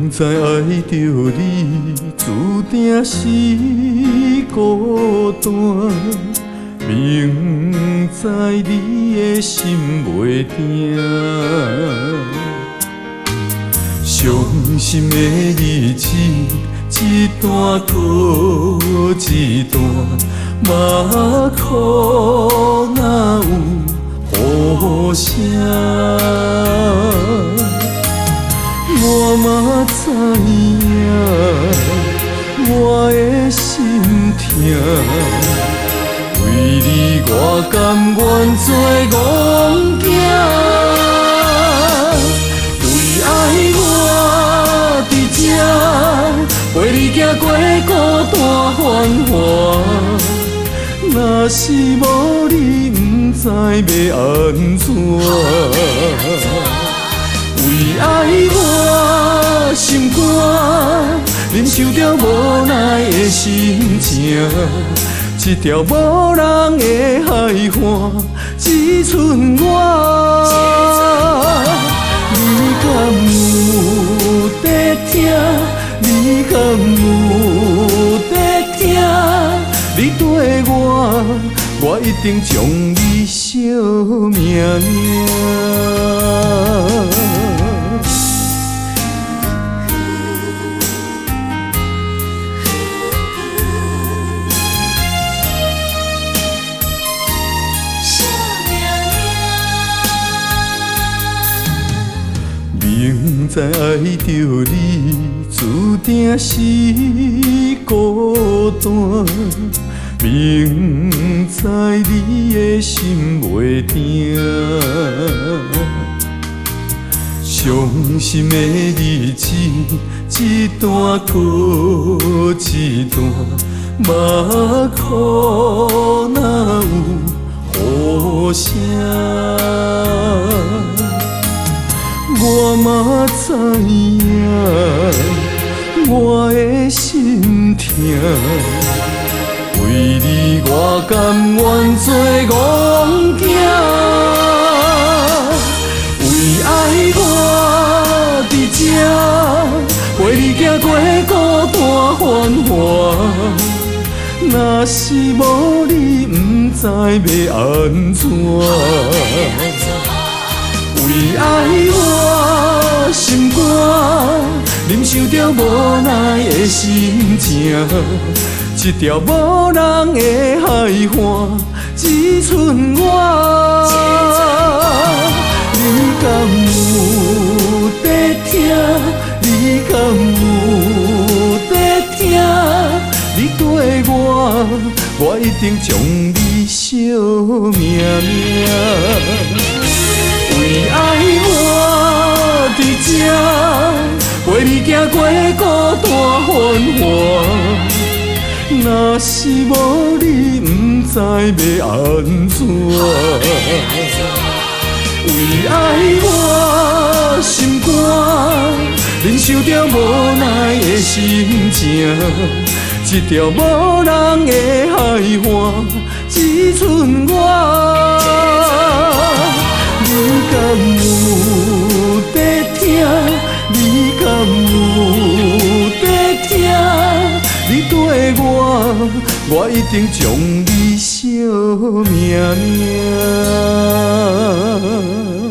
明知爱着你，注定是孤单。明知你的心袂定，伤心的日子一段过一段，嘛可哪有好声？我嘛知影，我的心痛，为你我甘愿做戆囝。为爱我伫这，陪你行过孤单繁华。若是无你，不知要安怎。为爱我心肝，忍受着无奈的心情，一条无人的海岸，只剩我。你敢有在听？你敢有在听？你对我一定将你惜命命。明知爱着你，注定是孤单。明知你的心袂定，伤心的日子一段过一段，嘛可哪有好声？我嘛知影，我的心痛，为你我甘愿做戆囝。为爱我伫这，陪你行过孤单繁华。若是无你，不知要安怎。为爱我心肝，忍受着无奈的心情，一条无人的海岸，只剩我。你敢有在听？你敢有在听？你对我一定将你惜命命。为爱我伫这，陪你行过孤单繁华。若是无你，不知要安怎。为爱我心肝，忍受着无奈的心情，一条无人的海岸，只剩我。你敢有在听？你敢有在听？你对我一定将你惜命命。